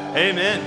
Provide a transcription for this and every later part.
Amen.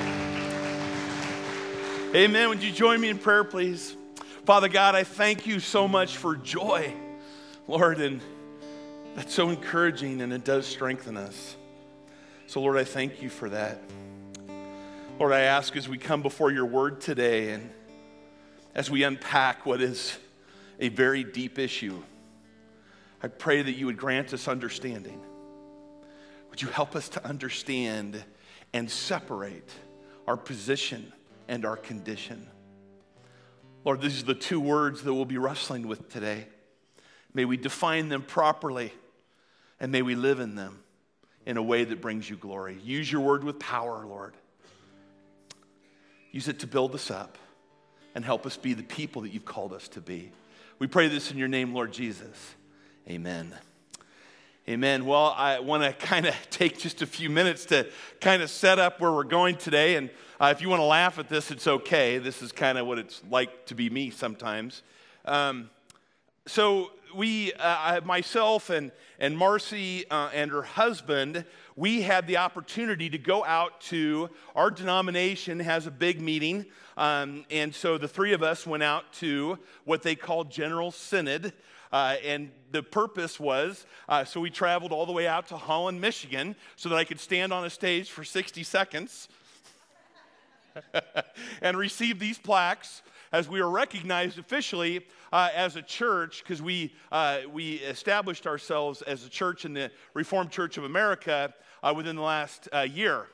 Amen. Would you join me in prayer, please? Father God, I thank you so much for joy, Lord, and that's so encouraging and it does strengthen us. So, Lord, I thank you for that. Lord, I ask as we come before your word today and as we unpack what is a very deep issue, I pray that you would grant us understanding. Would you help us to understand and separate our position and our condition? Lord, these are the two words that we'll be wrestling with today. May we define them properly, and may we live in them in a way that brings you glory. Use your word with power, Lord. Use it to build us up and help us be the people that you've called us to be. We pray this in your name, Lord Jesus. Amen. Amen. Well, I want to kind of take just a few minutes to kind of set up where we're going today. And if you want to laugh at this, it's okay. This is kind of what it's like to be me sometimes. So we, myself and Marcy and her husband, we had the opportunity to go out to, our denomination has a big meeting. And so the three of us went out to what they call General Synod. And the purpose was, so we traveled all the way out to Holland, Michigan, so that I could stand on a stage for 60 seconds and receive these plaques as we were recognized officially as a church, because we established ourselves as a church in the Reformed Church of America within the last year.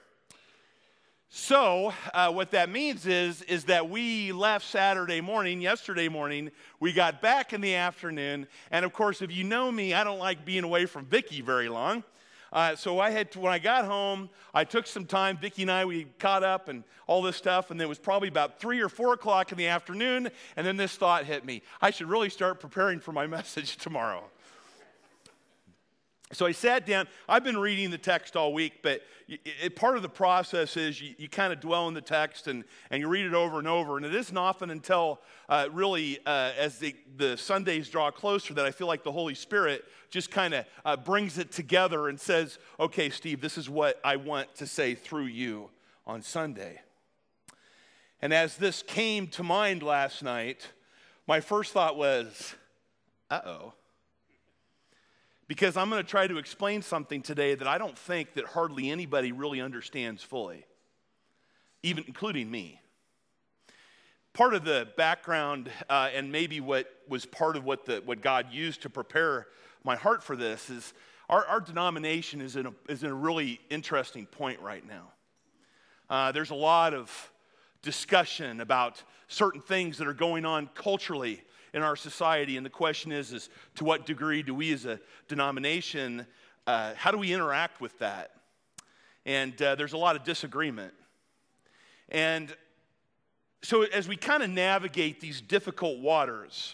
So what that means is that we left yesterday morning, we got back in the afternoon, and of course, if you know me, I don't like being away from Vicki very long. So when I got home, I took some time, Vicki and I, we caught up and all this stuff, and it was probably about 3 or 4 o'clock in the afternoon, and then this thought hit me. I should really start preparing for my message tomorrow. So I sat down. I've been reading the text all week, but part of the process is you kind of dwell in the text and you read it over and over. And it isn't often until as the Sundays draw closer that I feel like the Holy Spirit just kind of brings it together and says, okay, Steve, this is what I want to say through you on Sunday. And as this came to mind last night, my first thought was, uh-oh. Because I'm going to try to explain something today that I don't think that hardly anybody really understands fully, even including me. Part of the background and maybe what was part of what God used to prepare my heart for this is our denomination is in a really interesting point right now. There's a lot of discussion about certain things that are going on culturally in our society, and the question is to what degree do we as a denomination, how do we interact with that? And there's a lot of disagreement. And so as we kind of navigate these difficult waters,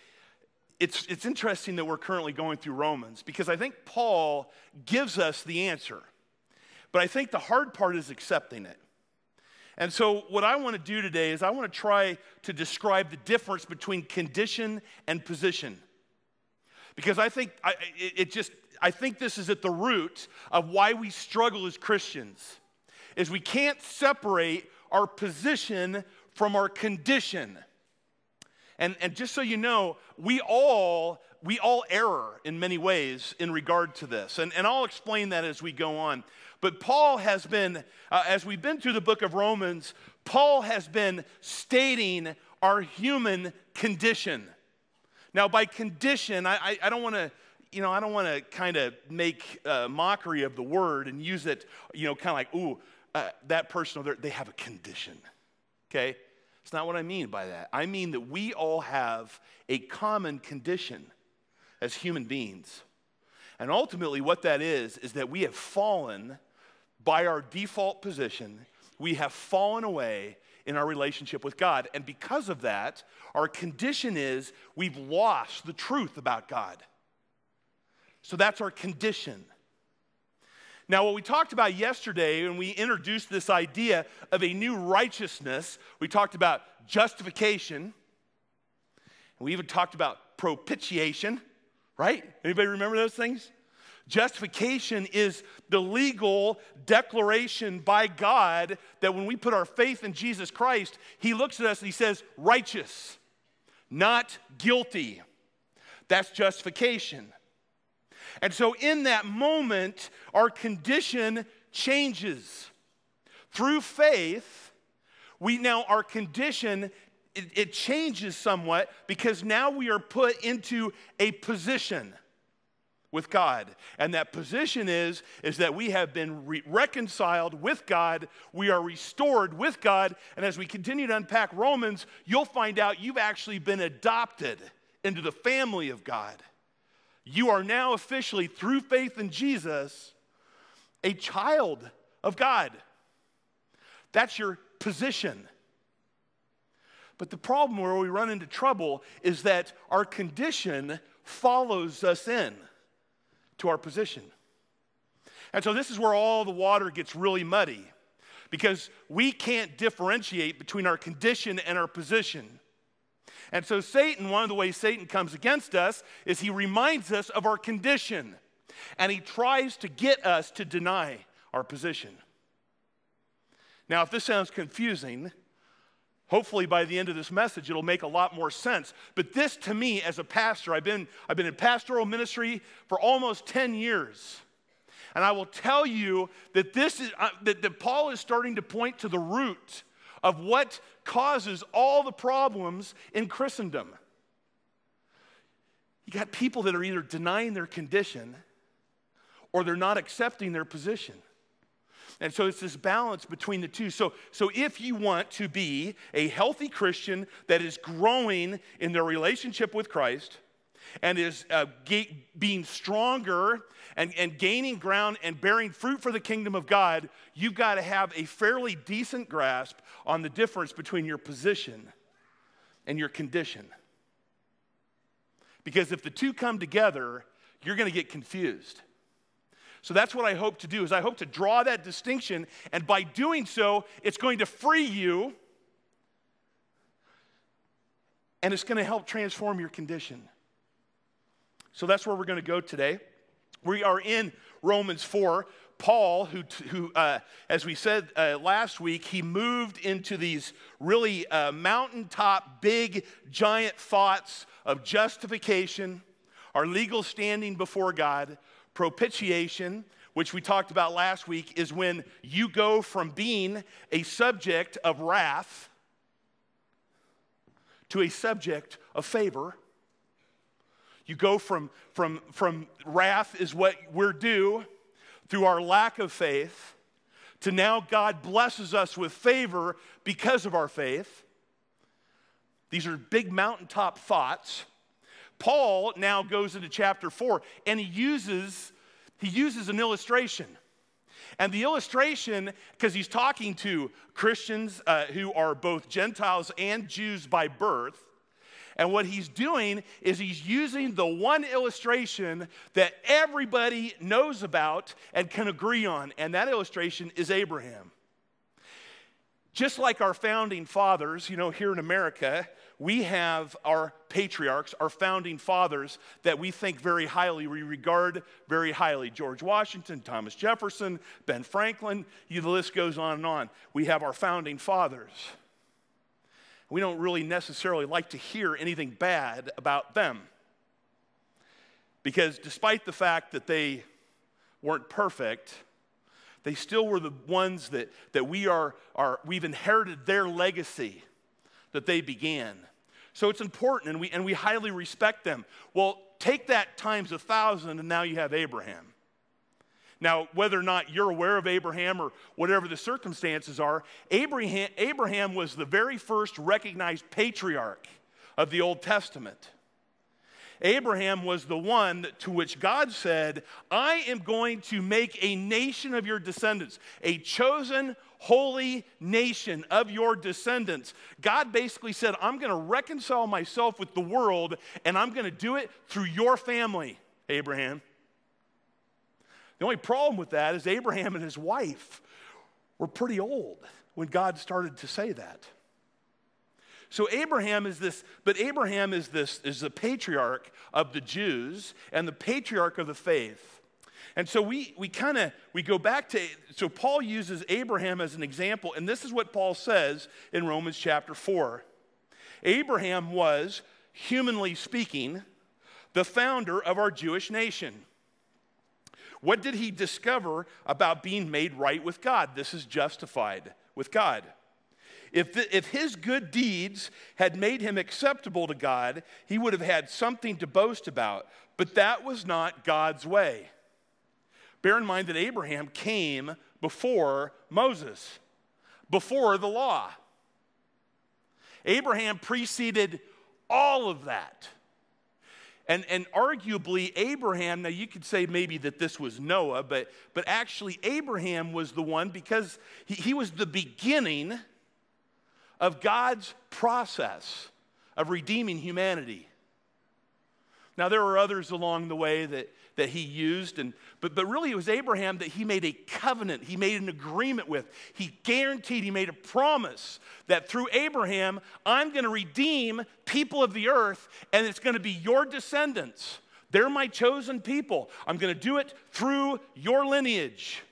it's interesting that we're currently going through Romans, because I think Paul gives us the answer. But I think the hard part is accepting it. And so what I want to do today is I want to try to describe the difference between condition and position. Because I think this is at the root of why we struggle as Christians, is we can't separate our position from our condition. And just so you know, we all err in many ways in regard to this. And I'll explain that as we go on. But Paul has been, as we've been through the book of Romans, Paul has been stating our human condition. Now, by condition, I don't want to, kind of make mockery of the word and use it, kind of like, that person, they have a condition, okay? It's not what I mean by that. I mean that we all have a common condition as human beings. And ultimately what that is that we have fallen by our default position. We have fallen away in our relationship with God. And because of that, our condition is we've lost the truth about God. So that's our condition. Now, what we talked about yesterday when we introduced this idea of a new righteousness, we talked about justification, and we even talked about propitiation, right? Anybody remember those things? Justification is the legal declaration by God that when we put our faith in Jesus Christ, he looks at us and he says, righteous, not guilty. That's justification. And so in that moment, our condition changes. Through faith, our condition, it changes somewhat because now we are put into a position with God. And that position is that we have been reconciled with God. We are restored with God. And as we continue to unpack Romans, you'll find out you've actually been adopted into the family of God. You are now officially, through faith in Jesus, a child of God. That's your position. But the problem where we run into trouble is that our condition follows us in to our position. And so this is where all the water gets really muddy, because we can't differentiate between our condition and our position. And so Satan, one of the ways Satan comes against us is he reminds us of our condition, and he tries to get us to deny our position. Now, if this sounds confusing, hopefully by the end of this message, it'll make a lot more sense. But this, to me, as a pastor, I've been in pastoral ministry for almost 10 years. And I will tell you that that Paul is starting to point to the root of what causes all the problems in Christendom. You got people that are either denying their condition or they're not accepting their position. And so it's this balance between the two. So if you want to be a healthy Christian that is growing in their relationship with Christ and is being stronger and gaining ground and bearing fruit for the kingdom of God, you've got to have a fairly decent grasp on the difference between your position and your condition. Because if the two come together, you're going to get confused. So that's what I hope to do, is I hope to draw that distinction, and by doing so, it's going to free you, and it's going to help transform your condition. So that's where we're going to go today. We are in Romans 4. Paul, who as we said last week, he moved into these really mountaintop, big, giant thoughts of justification, our legal standing before God. Propitiation, which we talked about last week, is when you go from being a subject of wrath to a subject of favor. You go from wrath is what we're due through our lack of faith to now God blesses us with favor because of our faith. These are big mountaintop thoughts. Paul now goes into chapter 4, and he uses an illustration. And the illustration, because he's talking to Christians who are both Gentiles and Jews by birth, and what he's doing is he's using the one illustration that everybody knows about and can agree on, and that illustration is Abraham. Just like our founding fathers, here in America, we have our patriarchs, our founding fathers that we think very highly, we regard very highly. George Washington, Thomas Jefferson, Ben Franklin, the list goes on and on. We have our founding fathers. We don't really necessarily like to hear anything bad about them, because despite the fact that they weren't perfect, they still were the ones that we've inherited their legacy that they began. So it's important, and we highly respect them. Well, take that times 1,000, and now you have Abraham. Now, whether or not you're aware of Abraham or whatever the circumstances are, Abraham was the very first recognized patriarch of the Old Testament. Abraham was the one to which God said, I am going to make a nation of your descendants, a chosen, holy nation of your descendants. God basically said, I'm going to reconcile myself with the world, and I'm going to do it through your family, Abraham. The only problem with that is Abraham and his wife were pretty old when God started to say that. So Abraham is the patriarch of the Jews and the patriarch of the faith. And so we go back to, so Paul uses Abraham as an example, and this is what Paul says in Romans chapter 4. Abraham was, humanly speaking, the founder of our Jewish nation. What did he discover about being made right with God? This is justified with God. If his good deeds had made him acceptable to God, he would have had something to boast about. But that was not God's way. Bear in mind that Abraham came before Moses, before the law. Abraham preceded all of that. And arguably, Abraham, now you could say maybe that this was Noah, but actually Abraham was the one, because he was the beginning of God's process of redeeming humanity. Now, there were others along the way that he used, but really it was Abraham that he made a covenant, he made an agreement with. He guaranteed, he made a promise that through Abraham, I'm going to redeem people of the earth, and it's going to be your descendants. They're my chosen people. I'm going to do it through your lineage.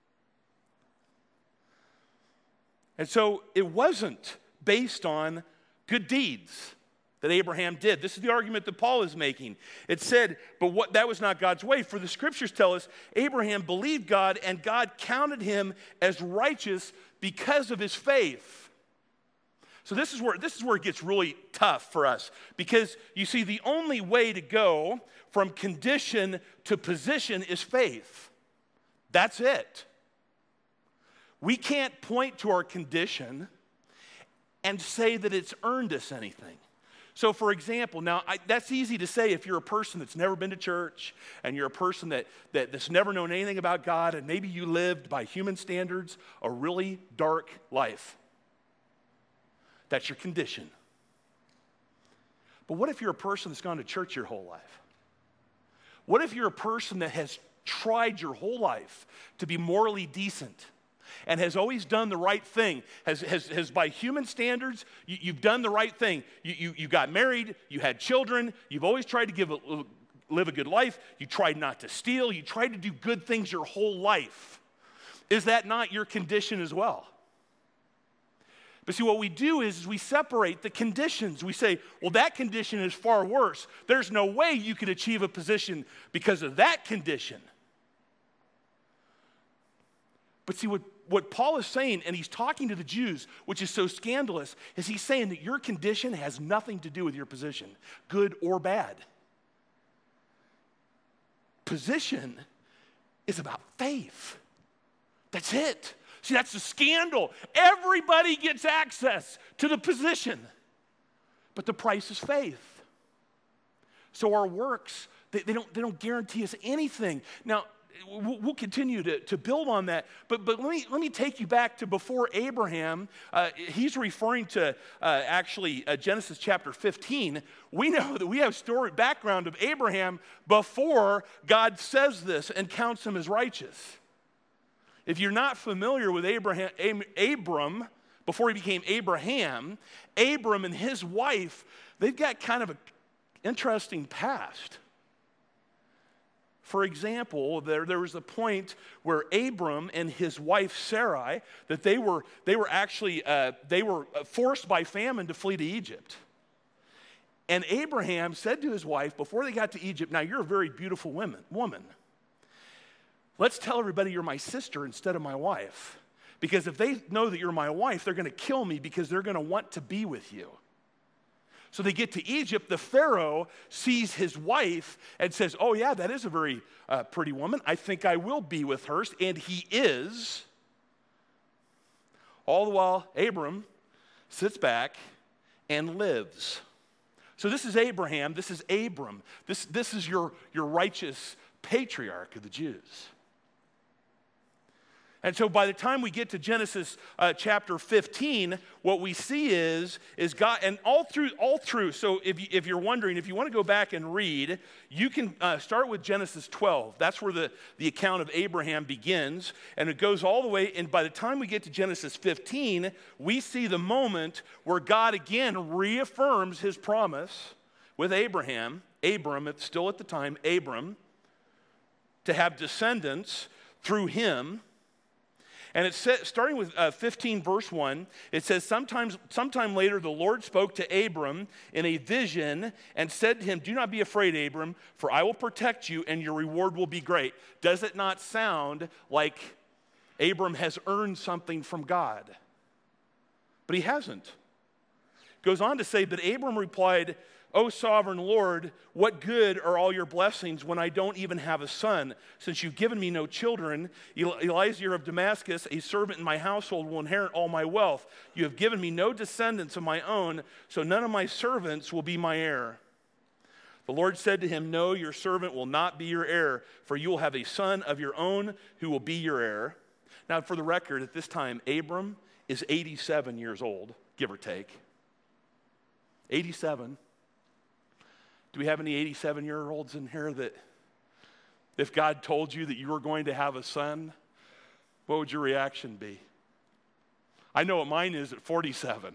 And so it wasn't based on good deeds that Abraham did. This is the argument that Paul is making. It said, but that was not God's way. For the scriptures tell us Abraham believed God, and God counted him as righteous because of his faith. So this is where it gets really tough for us, because you see, the only way to go from condition to position is faith. That's it. We can't point to our condition and say that it's earned us anything. So for example, now that's easy to say if you're a person that's never been to church, and you're a person that's never known anything about God, and maybe you lived by human standards a really dark life. That's your condition. But what if you're a person that's gone to church your whole life? What if you're a person that has tried your whole life to be morally decent, and has always done the right thing, has by human standards, you've done the right thing. You got married, you had children, you've always tried to live a good life, you tried not to steal, you tried to do good things your whole life. Is that not your condition as well? But see, what we do is we separate the conditions. We say, well, that condition is far worse. There's no way you could achieve a position because of that condition. But see, what Paul is saying, and he's talking to the Jews, which is so scandalous, is he's saying that your condition has nothing to do with your position, good or bad. Position is about faith. That's it. See, that's the scandal. Everybody gets access to the position, but the price is faith. So our works, they don't guarantee us anything. Now, we'll continue to build on that, but let me take you back to before Abraham. He's referring to Genesis chapter 15. We know that we have background of Abraham before God says this and counts him as righteous. If you're not familiar with Abram, before he became Abraham, Abram and his wife, they've got kind of an interesting past. For example, there was a point where Abram and his wife Sarai, that they were forced by famine to flee to Egypt. And Abraham said to his wife before they got to Egypt, now you're a very beautiful woman. Let's tell everybody you're my sister instead of my wife. Because if they know that you're my wife, they're going to kill me because they're going to want to be with you. So they get to Egypt. The Pharaoh sees his wife and says, oh yeah, that is a very pretty woman. I think I will be with her. And he is. All the while, Abram sits back and lives. So this is Abraham. This is Abram. This is your righteous patriarch of the Jews. And so by the time we get to Genesis chapter 15, what we see is God, and all through. So if you're wondering, if you want to go back and read, you can start with Genesis 12. That's where the account of Abraham begins, and it goes all the way. And by the time we get to Genesis 15, we see the moment where God again reaffirms his promise with Abraham. Abram, it's still at the time, Abram. to have descendants through him. And it says, starting with 15 verse 1, it says, sometime later the Lord spoke to Abram in a vision and said to him, do not be afraid, Abram, for I will protect you and your reward will be great. Does it not sound like Abram has earned something from God? But he hasn't. Goes on to say, but Abram replied, O sovereign Lord, what good are all your blessings when I don't even have a son? Since you've given me no children, Eliezer of Damascus, a servant in my household, will inherit all my wealth. You have given me no descendants of my own, so none of my servants will be my heir. The Lord said to him, no, your servant will not be your heir, for you will have a son of your own who will be your heir. Now, for the record, at this time, Abram is 87 years old, give or take. 87. Do we have any 87-year-olds in here that if God told you that you were going to have a son, what would your reaction be? I know what mine is at 47.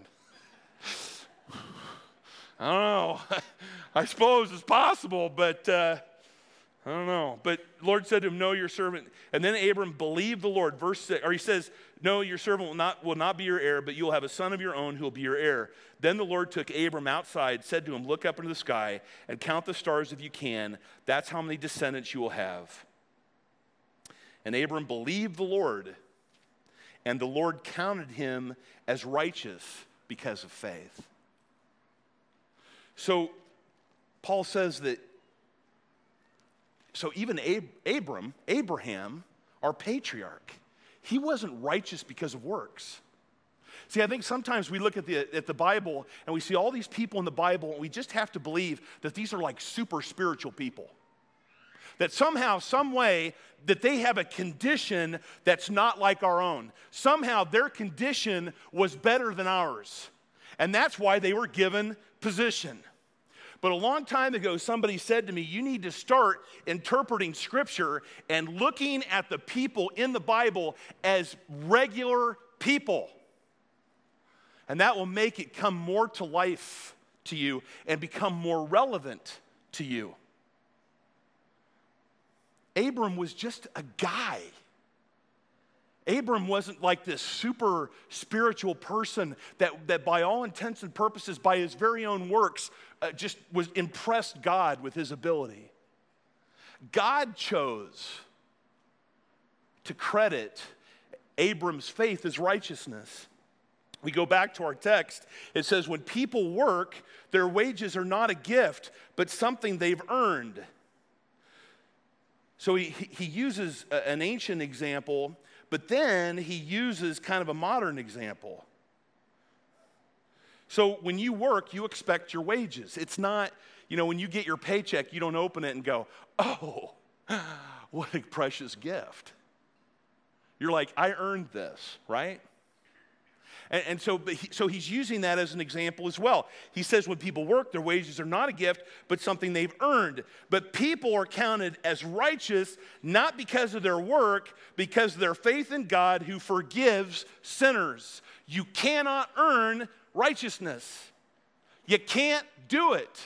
I don't know. I suppose it's possible, but I don't know. But the Lord said to him, no, your servant. And then Abram believed the Lord. Verse 6, or he says, no, your servant will not be your heir, but you'll have a son of your own who will be your heir. Then the Lord took Abram outside, said to him, look up into the sky and count the stars if you can. That's how many descendants you will have. And Abram believed the Lord, and the Lord counted him as righteous because of faith. So Paul says that, so even Abraham, our patriarch, he wasn't righteous because of works. See, I think sometimes we look at the Bible and we see all these people in the Bible and we just have to believe that these are like super spiritual people. That somehow, some way, that they have a condition that's not like our own. Somehow their condition was better than ours. And that's why they were given position. But a long time ago, somebody said to me, you need to start interpreting Scripture and looking at the people in the Bible as regular people. And that will make it come more to life to you and become more relevant to you. Abram was just a guy. Abram wasn't like this super spiritual person that by all intents and purposes, by his very own works, just was impressed God with his ability. God chose to credit Abram's faith as righteousness. We go back to our text. It says, when people work, their wages are not a gift, but something they've earned. So he uses an ancient example, but then he uses kind of a modern example. So when you work, you expect your wages. It's not, when you get your paycheck, you don't open it and go, oh, what a precious gift. You're like, I earned this, right? And so he's using that as an example as well. He says when people work, their wages are not a gift, but something they've earned. But people are counted as righteous, not because of their work, because of their faith in God who forgives sinners. You cannot earn righteousness. You can't do it.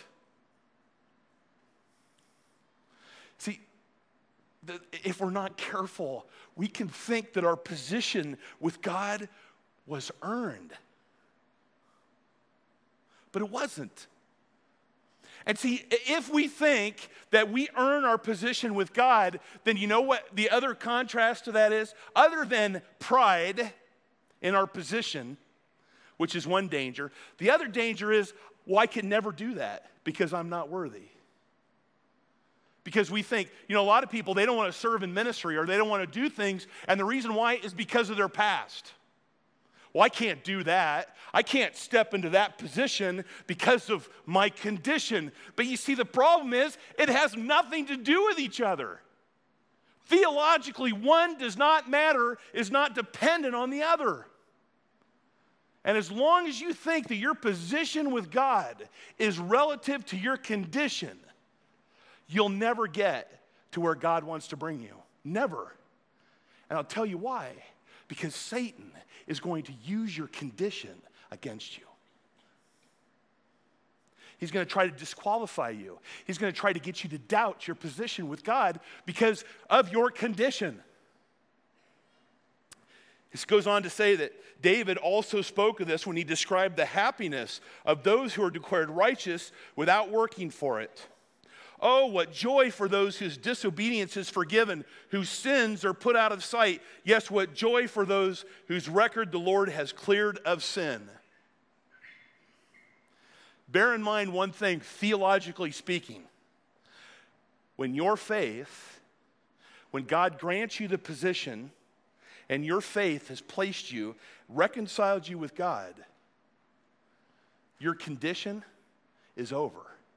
See, if we're not careful, we can think that our position with God was earned. But it wasn't. And see, if we think that we earn our position with God, then you know what the other contrast to that is? Other than pride in our position, which is one danger, the other danger is, well, I can never do that because I'm not worthy. Because we think, a lot of people, they don't want to serve in ministry or they don't want to do things, and the reason why is because of their past. Well, I can't do that. I can't step into that position because of my condition. But you see, the problem is it has nothing to do with each other. Theologically, one does not matter, is not dependent on the other. And as long as you think that your position with God is relative to your condition, you'll never get to where God wants to bring you. Never. And I'll tell you why. Because Satan is going to use your condition against you. He's going to try to disqualify you. He's going to try to get you to doubt your position with God because of your condition. This goes on to say that David also spoke of this when he described the happiness of those who are declared righteous without working for it. Oh, what joy for those whose disobedience is forgiven, whose sins are put out of sight. Yes, what joy for those whose record the Lord has cleared of sin. Bear in mind one thing, theologically speaking. When your faith, when God grants you the position, and your faith has placed you, reconciled you with God, your condition is over.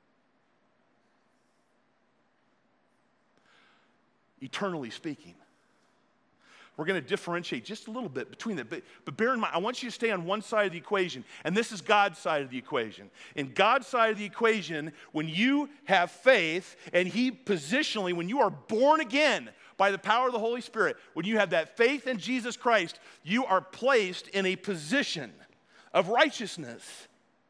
Eternally speaking. We're going to differentiate just a little bit between them. But bear in mind, I want you to stay on one side of the equation, and this is God's side of the equation. In God's side of the equation, when you have faith, and He positionally, when you are born again by the power of the Holy Spirit, when you have that faith in Jesus Christ, you are placed in a position of righteousness.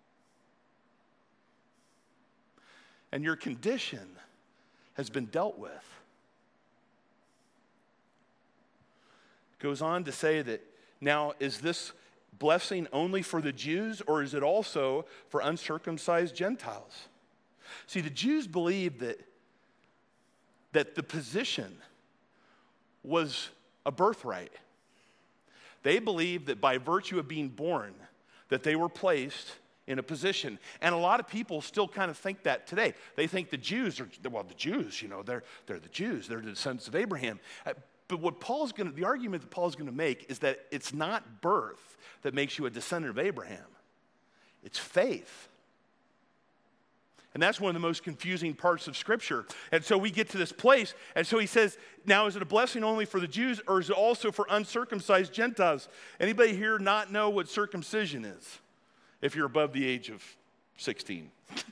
And your condition has been dealt with. Goes on to say that now, is this blessing only for the Jews, or is it also for uncircumcised Gentiles? See, the Jews believed that the position was a birthright. They believed that by virtue of being born, that they were placed in a position. And a lot of people still kind of think that today. They think the Jews are, well, the Jews, they're the Jews. They're the descendants of Abraham. But the argument that Paul's going to make is that it's not birth that makes you a descendant of Abraham. It's faith. And that's one of the most confusing parts of Scripture. And so we get to this place, and so he says, now is it a blessing only for the Jews, or is it also for uncircumcised Gentiles? Anybody here not know what circumcision is, if you're above the age of 16?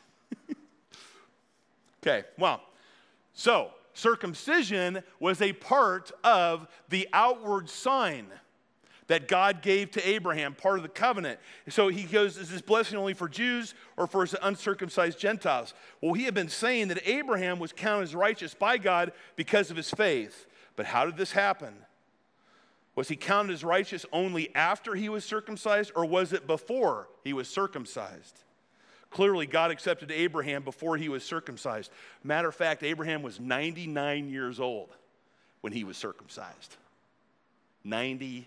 Okay, well, so circumcision was a part of the outward sign that God gave to Abraham, part of the covenant. So he goes, is this blessing only for Jews or for uncircumcised Gentiles? Well, he had been saying that Abraham was counted as righteous by God because of his faith. But how did this happen? Was he counted as righteous only after he was circumcised, or was it before he was circumcised? Clearly, God accepted Abraham before he was circumcised. Matter of fact, Abraham was 99 years old when he was circumcised. 99.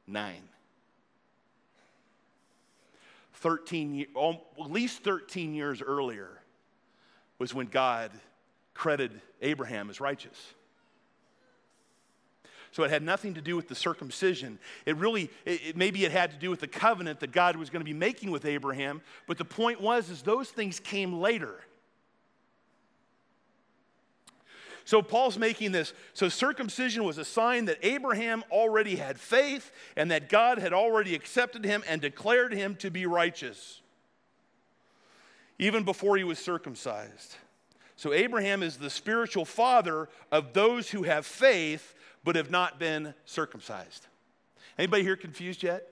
at least 13 years earlier was when God credited Abraham as righteous. So it had nothing to do with the circumcision. Maybe it had to do with the covenant that God was going to be making with Abraham. But the point is those things came later. So Paul's making this. So circumcision was a sign that Abraham already had faith and that God had already accepted him and declared him to be righteous, even before he was circumcised. So Abraham is the spiritual father of those who have faith but have not been circumcised. Anybody here confused yet?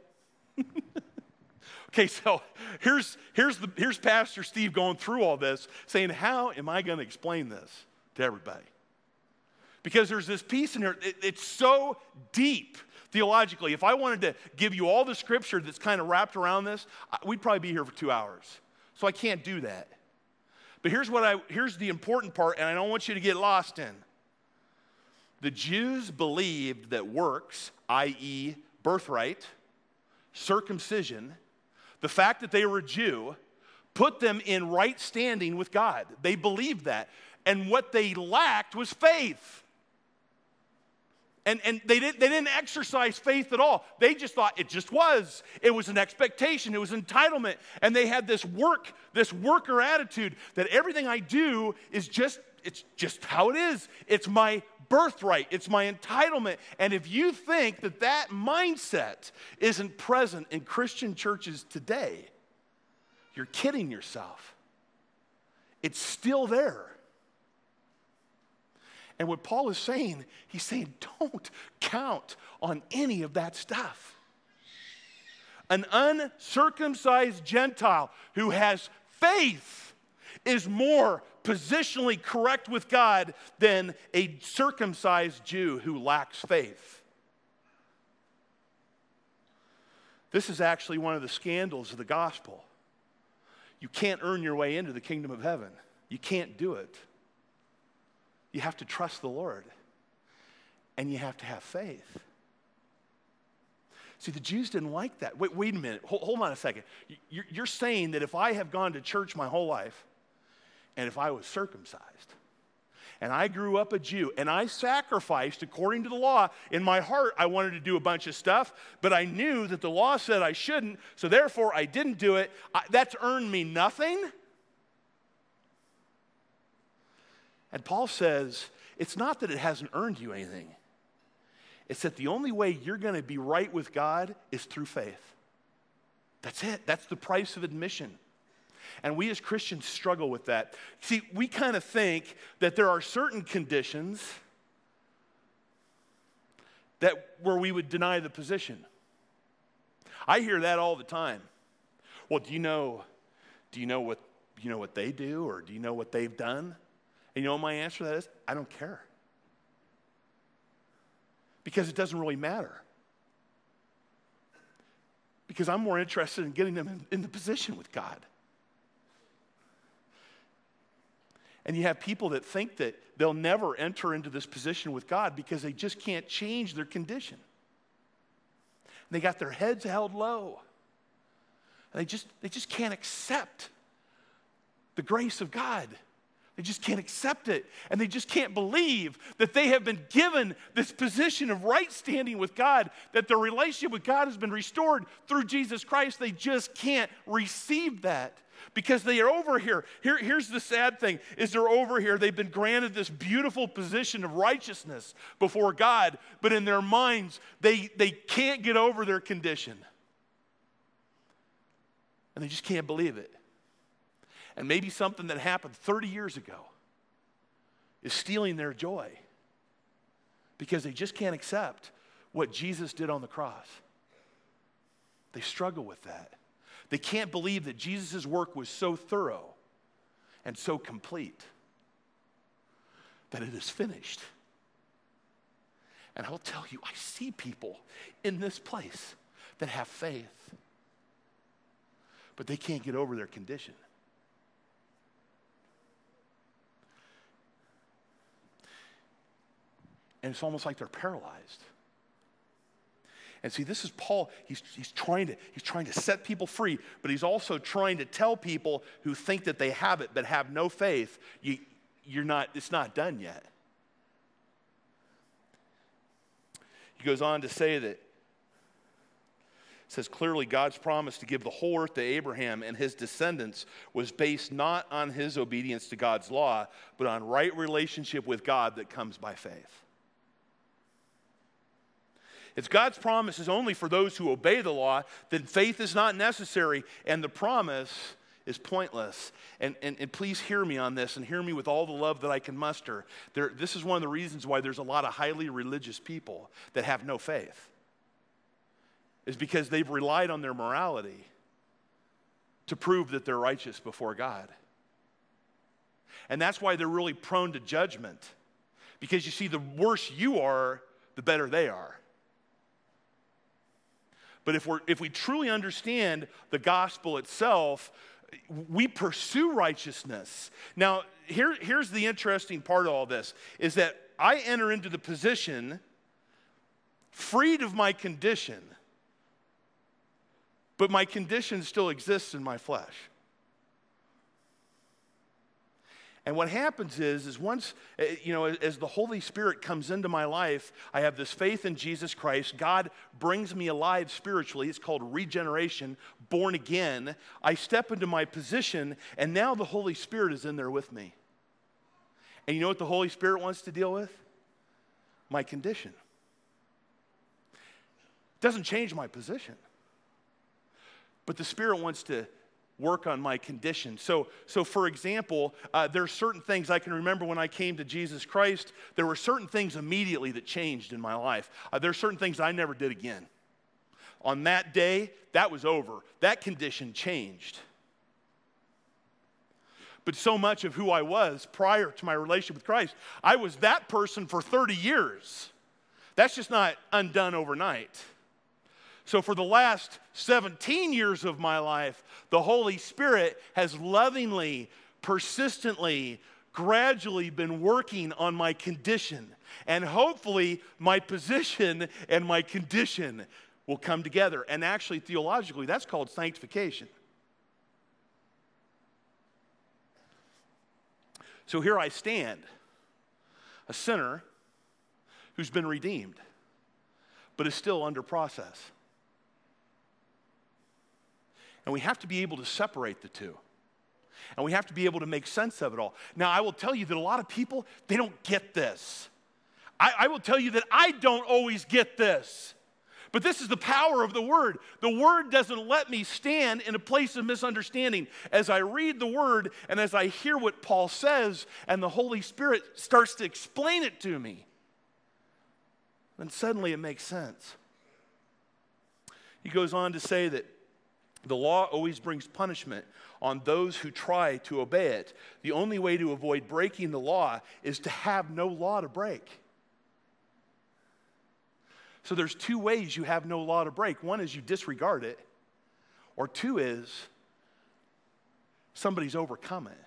Okay, so here's Pastor Steve going through all this, saying, how am I going to explain this to everybody? Because there's this piece in here, it's so deep theologically. If I wanted to give you all the scripture that's kind of wrapped around this, we'd probably be here for 2 hours. So I can't do that. But here's the important part, and I don't want you to get lost in. The Jews believed that works, i.e. birthright, circumcision, the fact that they were a Jew, put them in right standing with God. They believed that. And what they lacked was faith. And they didn't exercise faith at all. They just thought it just was. It was an expectation. It was entitlement. And they had this worker attitude that everything I do is it's just how it is. It's my birthright. It's my entitlement. And if you think that mindset isn't present in Christian churches today, you're kidding yourself. It's still there. And what Paul is saying, he's saying, don't count on any of that stuff. An uncircumcised Gentile who has faith is more positionally correct with God than a circumcised Jew who lacks faith. This is actually one of the scandals of the gospel. You can't earn your way into the kingdom of heaven. You can't do it. You have to trust the Lord. And you have to have faith. See, the Jews didn't like that. Wait a minute. Hold on a second. You're saying that if I have gone to church my whole life, and if I was circumcised, and I grew up a Jew, and I sacrificed according to the law, in my heart I wanted to do a bunch of stuff, but I knew that the law said I shouldn't, so therefore I didn't do it. That's earned me nothing. And Paul says, it's not that it hasn't earned you anything. It's that the only way you're going to be right with God is through faith. That's it. That's the price of admission. And we as Christians struggle with that. See, we kind of think that there are certain conditions where we would deny the position. I hear that all the time. Well, do you know what they do, or do you know what they've done? And you know what my answer to that is? I don't care. Because it doesn't really matter. Because I'm more interested in getting them in the position with God. And you have people that think that they'll never enter into this position with God because they just can't change their condition. And they got their heads held low. And they just can't accept the grace of God. They just can't accept it. And they just can't believe that they have been given this position of right standing with God, that their relationship with God has been restored through Jesus Christ. They just can't receive that because they are over here. Here's the sad thing, is they're over here. They've been granted this beautiful position of righteousness before God, but in their minds, they can't get over their condition. And they just can't believe it. And maybe something that happened 30 years ago is stealing their joy because they just can't accept what Jesus did on the cross. They struggle with that. They can't believe that Jesus' work was so thorough and so complete that it is finished. And I'll tell you, I see people in this place that have faith, but they can't get over their condition. And it's almost like they're paralyzed. And see, this is Paul. He's trying to set people free, but he's also trying to tell people who think that they have it but have no faith, it's not done yet. He goes on to say that, it says clearly God's promise to give the whole earth to Abraham and his descendants was based not on his obedience to God's law, but on right relationship with God that comes by faith. If God's promise is only for those who obey the law, then faith is not necessary and the promise is pointless. And please hear me on this and hear me with all the love that I can muster. This is one of the reasons why there's a lot of highly religious people that have no faith. Is because they've relied on their morality to prove that they're righteous before God. And that's why they're really prone to judgment. Because you see, the worse you are, the better they are. But if we truly understand the gospel itself, we pursue righteousness. Now, here's the interesting part of all this, is that I enter into the position freed of my condition, but my condition still exists in my flesh. And what happens is once, as the Holy Spirit comes into my life, I have this faith in Jesus Christ. God brings me alive spiritually. It's called regeneration, born again. I step into my position, and now the Holy Spirit is in there with me. And you know what the Holy Spirit wants to deal with? My condition. It doesn't change my position. But the Spirit wants to work on my condition. So for example, there are certain things I can remember when I came to Jesus Christ. There were certain things immediately that changed in my life. There are certain things I never did again. On that day, that was over. That condition changed. but so much of who I was prior to my relationship with Christ. I was that person for 30 years. That's just not undone overnight. So for the last 17 years of my life, the Holy Spirit has lovingly, persistently, gradually been working on my condition. And hopefully my position and my condition will come together. And actually, theologically, that's called sanctification. So here I stand, a sinner who's been redeemed, but is still under process. And we have to be able to separate the two. And we have to be able to make sense of it all. Now, I will tell you that a lot of people, they don't get this. I will tell you that I don't always get this. But this is the power of the Word. The Word doesn't let me stand in a place of misunderstanding. As I read the Word and as I hear what Paul says and the Holy Spirit starts to explain it to me, then suddenly it makes sense. He goes on to say that the law always brings punishment on those who try to obey it. The only way to avoid breaking the law is to have no law to break. So there's two ways you have no law to break. One is you disregard it, or two is somebody's overcome it.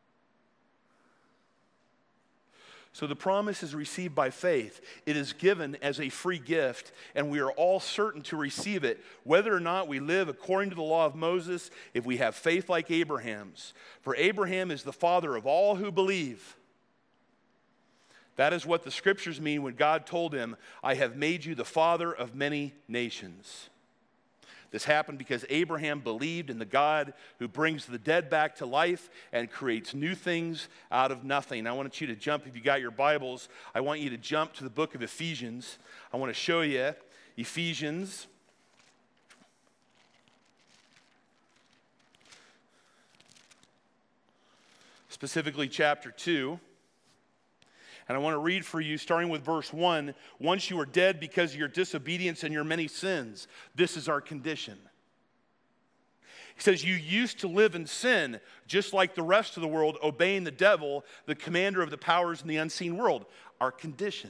So the promise is received by faith. It is given as a free gift, and we are all certain to receive it, whether or not we live according to the law of Moses, if we have faith like Abraham's. For Abraham is the father of all who believe. That is what the scriptures mean when God told him, I have made you the father of many nations. This happened because Abraham believed in the God who brings the dead back to life and creates new things out of nothing. I want you to jump, if you got your Bibles, I want you to jump to the book of Ephesians. I want to show you Ephesians. Specifically chapter 2. And I want to read for you, starting with verse 1. Once you were dead because of your disobedience and your many sins, this is our condition. He says, you used to live in sin, just like the rest of the world, obeying the devil, the commander of the powers in the unseen world. Our condition.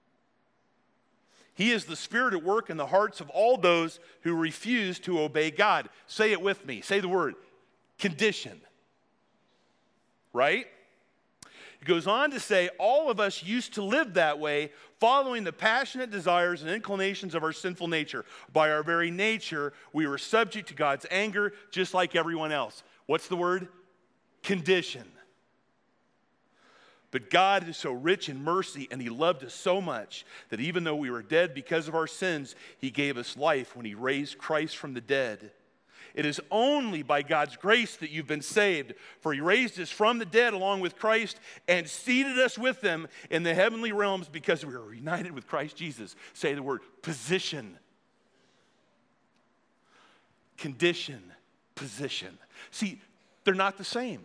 He is the Spirit at work in the hearts of all those who refuse to obey God. Say it with me. Say the word, condition. Right? He goes on to say, all of us used to live that way, following the passionate desires and inclinations of our sinful nature. By our very nature, we were subject to God's anger, just like everyone else. What's the word? Condition. But God is so rich in mercy, and He loved us so much that even though we were dead because of our sins, He gave us life when He raised Christ from the dead. It is only by God's grace that you've been saved, for He raised us from the dead along with Christ and seated us with Him in the heavenly realms because we are united with Christ Jesus. Say the word, position. Condition, position. See, they're not the same.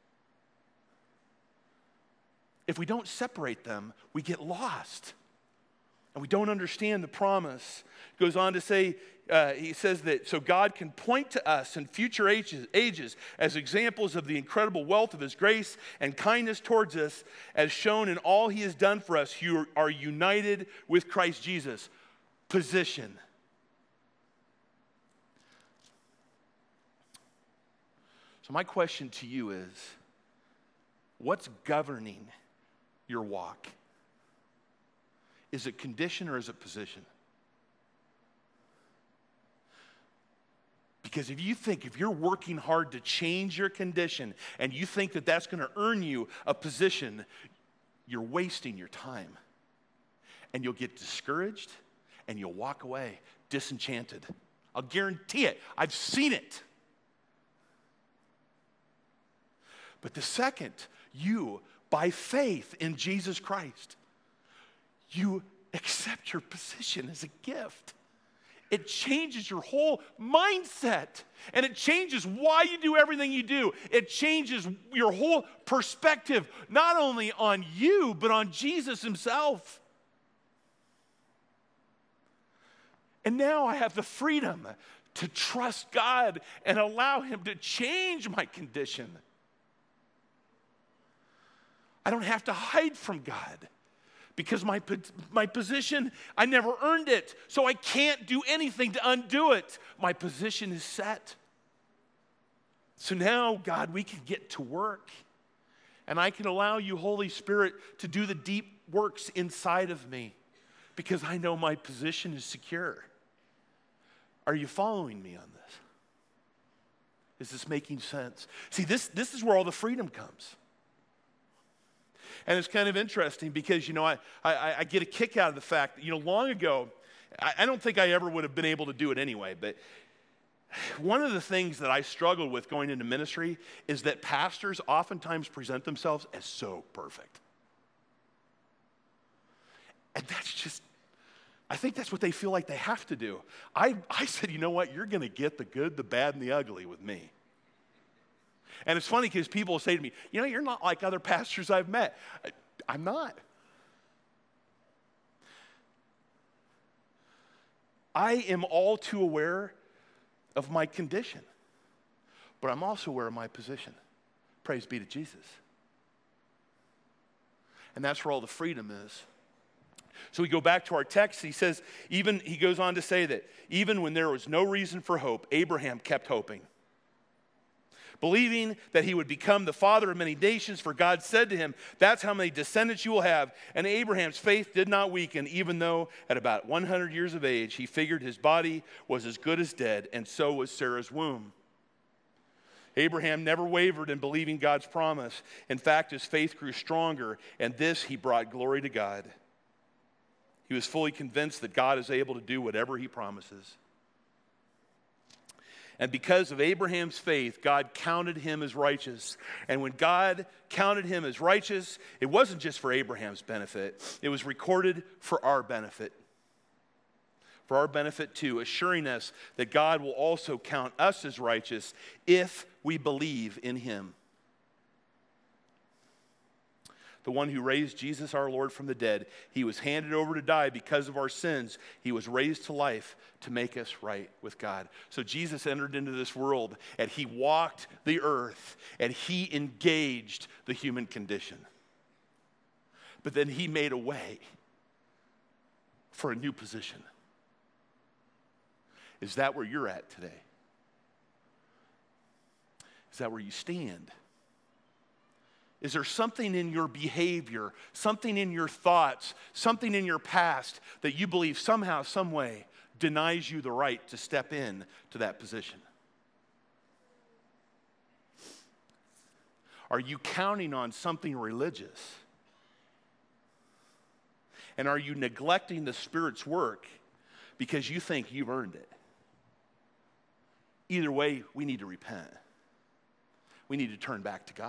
If we don't separate them, we get lost. And we don't understand the promise. It goes on to say, he says that so God can point to us in future ages as examples of the incredible wealth of His grace and kindness towards us, as shown in all He has done for us who are united with Christ Jesus. Position. So my question to you is, what's governing your walk? Is it condition or is it position? Because if you're working hard to change your condition and you think that that's going to earn you a position, you're wasting your time. And you'll get discouraged and you'll walk away disenchanted. I'll guarantee it. I've seen it. But the second you, by faith in Jesus Christ, you accept your position as a gift, it changes your whole mindset. And it changes why you do everything you do. It changes your whole perspective, not only on you, but on Jesus Himself. And now I have the freedom to trust God and allow Him to change my condition. I don't have to hide from God because my position, I never earned it. So I can't do anything to undo it. My position is set. So now, God, we can get to work. And I can allow you, Holy Spirit, to do the deep works inside of me because I know my position is secure. Are you following me on this? Is this making sense? See, this is where all the freedom comes. And it's kind of interesting because, I get a kick out of the fact that, long ago, I don't think I ever would have been able to do it anyway, but one of the things that I struggled with going into ministry is that pastors oftentimes present themselves as so perfect. And I think that's what they feel like they have to do. I said, you know what? You're going to get the good, the bad, and the ugly with me. And it's funny because people say to me, you're not like other pastors I've met. I'm not. I am all too aware of my condition, but I'm also aware of my position. Praise be to Jesus. And that's where all the freedom is. So we go back to our text. He goes on to say that even when there was no reason for hope, Abraham kept hoping, believing that he would become the father of many nations, for God said to him, that's how many descendants you will have. And Abraham's faith did not weaken, even though at about 100 years of age, he figured his body was as good as dead, and so was Sarah's womb. Abraham never wavered in believing God's promise. In fact, his faith grew stronger, and this he brought glory to God. He was fully convinced that God is able to do whatever he promises. And because of Abraham's faith, God counted him as righteous. And when God counted him as righteous, it wasn't just for Abraham's benefit. It was recorded for our benefit. For our benefit too, assuring us that God will also count us as righteous if we believe in him. The one who raised Jesus our Lord from the dead, he was handed over to die because of our sins. He was raised to life to make us right with God. So Jesus entered into this world and he walked the earth and he engaged the human condition. But then he made a way for a new position. Is that where you're at today? Is that where you stand? Is there something in your behavior, something in your thoughts, something in your past that you believe somehow, some way denies you the right to step in to that position? Are you counting on something religious? And are you neglecting the Spirit's work because you think you've earned it? Either way, we need to repent. We need to turn back to God.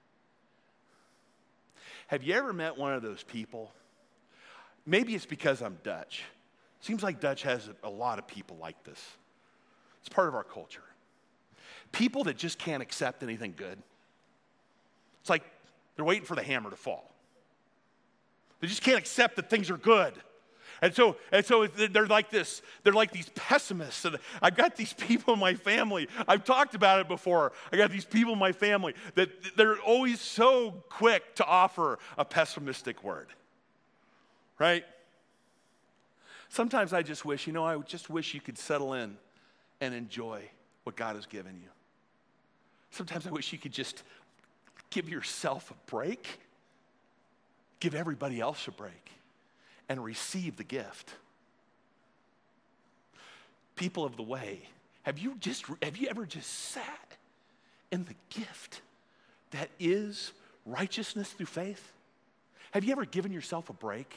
Have you ever met one of those people? Maybe it's because I'm Dutch. Seems like Dutch has a lot of people like this. It's part of our culture. People that just can't accept anything good. It's like they're waiting for the hammer to fall. They just can't accept that things are good. And so they're like this. They're like these pessimists. And I've got these people in my family. I've talked about it before. I got these people in my family that they're always so quick to offer a pessimistic word. Right? Sometimes I just wish, I just wish you could settle in and enjoy what God has given you. Sometimes I wish you could just give yourself a break. Give everybody else a break. And receive the gift. People of the way, have you ever just sat in the gift that is righteousness through faith? Have you ever given yourself a break?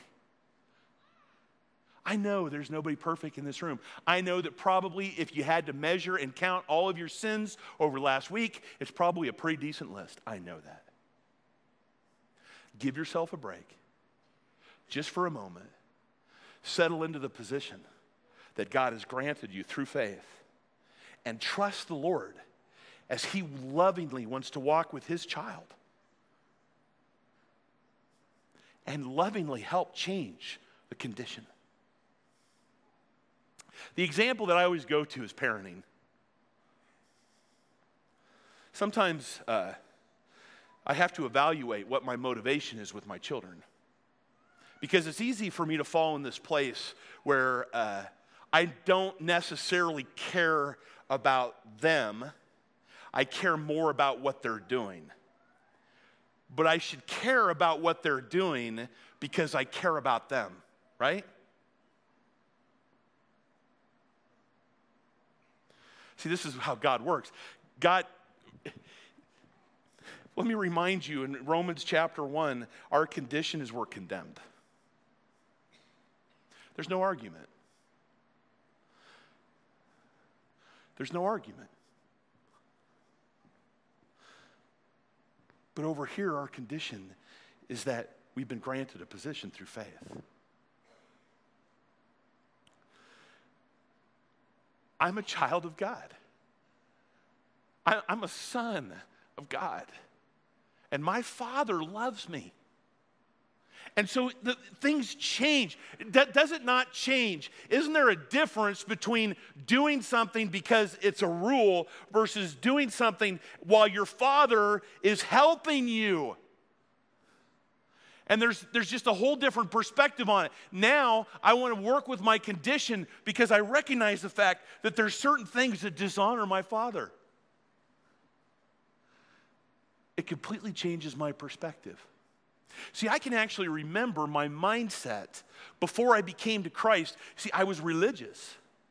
I know there's nobody perfect in this room. I know that probably if you had to measure and count all of your sins over last week, it's probably a pretty decent list. I know that. Give yourself a break. Just for a moment, settle into the position that God has granted you through faith and trust the Lord as he lovingly wants to walk with his child and lovingly help change the condition. The example that I always go to is parenting. Sometimes I have to evaluate what my motivation is with my children. Because it's easy for me to fall in this place where I don't necessarily care about them. I care more about what they're doing. But I should care about what they're doing because I care about them, right? See, this is how God works. God, let me remind you, in Romans chapter 1, our condition is we're condemned. There's no argument. There's no argument. But over here, our condition is that we've been granted a position through faith. I'm a child of God. I'm a son of God. And my Father loves me. And so things change. Does it not change? Isn't there a difference between doing something because it's a rule versus doing something while your Father is helping you? And there's just a whole different perspective on it. Now, I want to work with my condition because I recognize the fact that there's certain things that dishonor my Father. It completely changes my perspective. See, I can actually remember my mindset before I became to Christ. See, I was religious.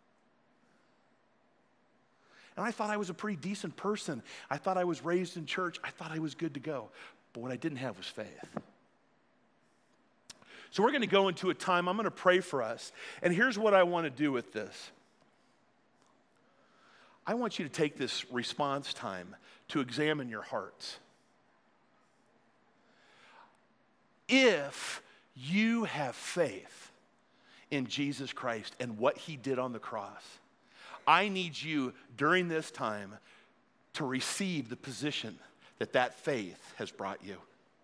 And I thought I was a pretty decent person. I thought I was raised in church. I thought I was good to go. But what I didn't have was faith. So we're going to go into a time, I'm going to pray for us. And here's what I want to do with this. I want you to take this response time to examine your hearts. If you have faith in Jesus Christ and what he did on the cross, I need you during this time to receive the position that faith has brought you.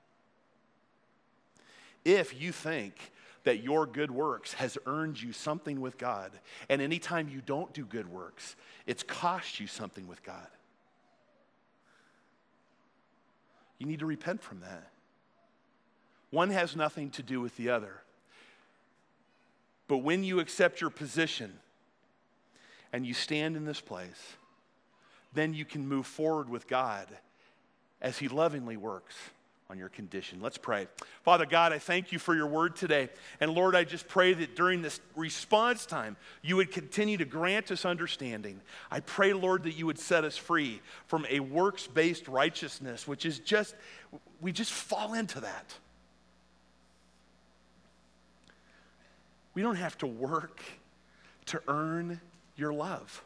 If you think that your good works has earned you something with God, and anytime you don't do good works, it's cost you something with God, you need to repent from that. One has nothing to do with the other. But when you accept your position and you stand in this place, then you can move forward with God as he lovingly works on your condition. Let's pray. Father God, I thank you for your word today. And Lord, I just pray that during this response time, you would continue to grant us understanding. I pray, Lord, that you would set us free from a works-based righteousness, which is we just fall into that. We don't have to work to earn your love.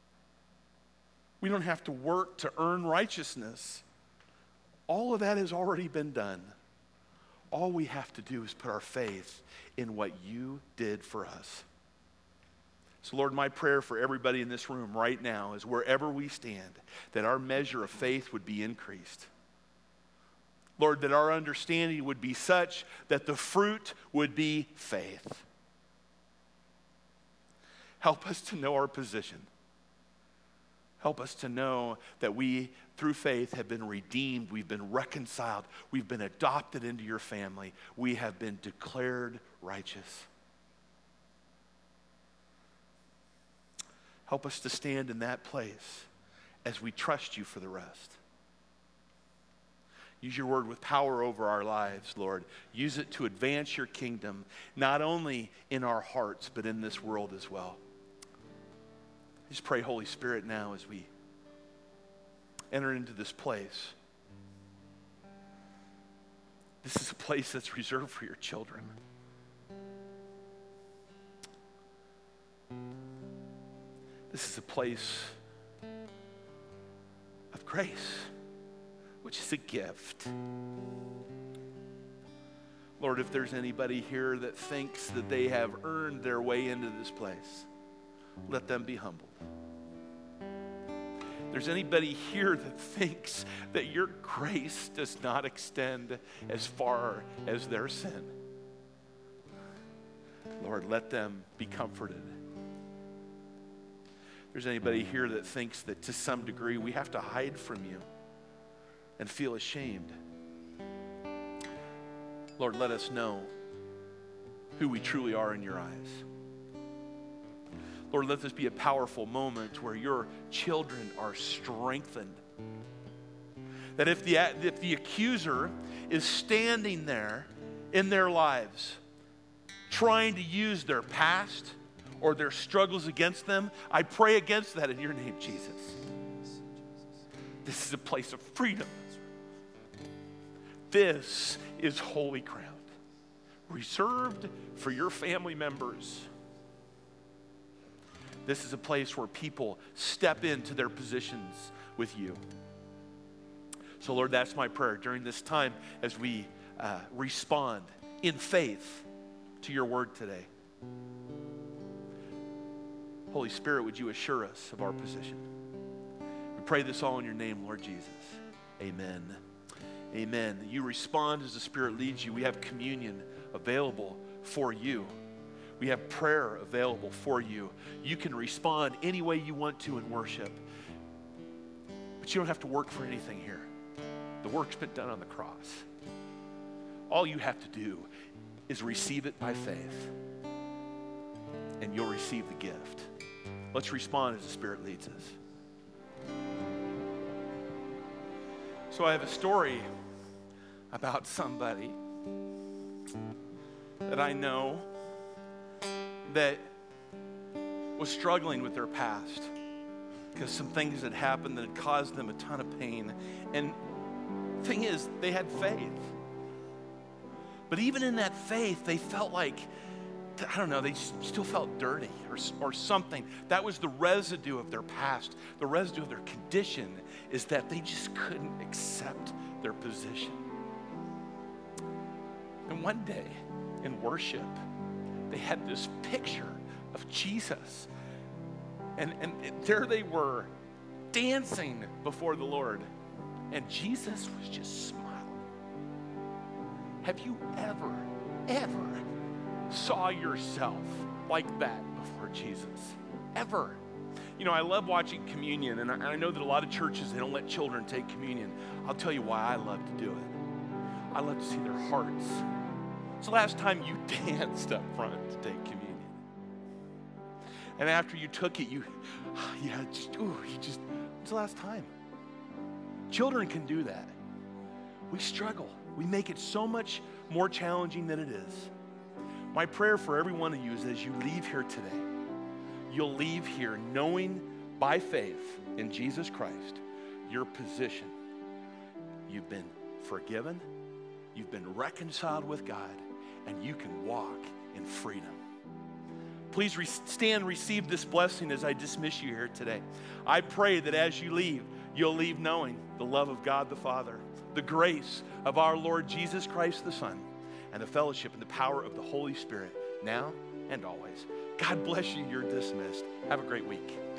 We don't have to work to earn righteousness. All of that has already been done. All we have to do is put our faith in what you did for us. So Lord, my prayer for everybody in this room right now is wherever we stand, that our measure of faith would be increased. Lord, that our understanding would be such that the fruit would be faith. Help us to know our position. Help us to know that we, through faith, have been redeemed. We've been reconciled. We've been adopted into your family. We have been declared righteous. Help us to stand in that place as we trust you for the rest. Use your word with power over our lives, Lord. Use it to advance your kingdom, not only in our hearts, but in this world as well. Just pray, Holy Spirit, now as we enter into this place. This is a place that's reserved for your children. This is a place of grace, which is a gift. Lord, if there's anybody here that thinks that they have earned their way into this place, let them be humbled. If there's anybody here that thinks that your grace does not extend as far as their sin, Lord, let them be comforted. If there's anybody here that thinks that to some degree we have to hide from you, and feel ashamed. Lord, let us know who we truly are in your eyes. Lord, let this be a powerful moment where your children are strengthened. That if the accuser is standing there in their lives, trying to use their past or their struggles against them, I pray against that in your name, Jesus. This is a place of freedom. This is holy ground, reserved for your family members. This is a place where people step into their positions with you. So, Lord, that's my prayer during this time as we respond in faith to your word today. Holy Spirit, would you assure us of our position? We pray this all in your name, Lord Jesus. Amen. Amen. You respond as the Spirit leads you. We have communion available for you. We have prayer available for you. You can respond any way you want to in worship. But you don't have to work for anything here. The work's been done on the cross. All you have to do is receive it by faith, and you'll receive the gift. Let's respond as the Spirit leads us. So I have a story about somebody that I know that was struggling with their past because some things had happened that had caused them a ton of pain. And the thing is, they had faith. But even in that faith, they felt like, I don't know, they still felt dirty or something. That was the residue of their past. The residue of their condition is that they just couldn't accept their position. And one day in worship, they had this picture of Jesus. And there they were, dancing before the Lord. And Jesus was just smiling. Have you ever saw yourself like that before Jesus? Ever? You know, I love watching communion, and I know that a lot of churches, they don't let children take communion. I'll tell you why I love to do it. I love to see their hearts. It's the last time you danced up front to take communion. And after you took it, it's the last time. Children can do that. We struggle. We make it so much more challenging than it is. My prayer for every one of you is as you leave here today, you'll leave here knowing by faith in Jesus Christ your position. You've been forgiven, you've been reconciled with God, and you can walk in freedom. Please stand, receive this blessing as I dismiss you here today. I pray that as you leave, you'll leave knowing the love of God the Father, the grace of our Lord Jesus Christ the Son, and the fellowship and the power of the Holy Spirit, now and always. God bless you. You're dismissed. Have a great week.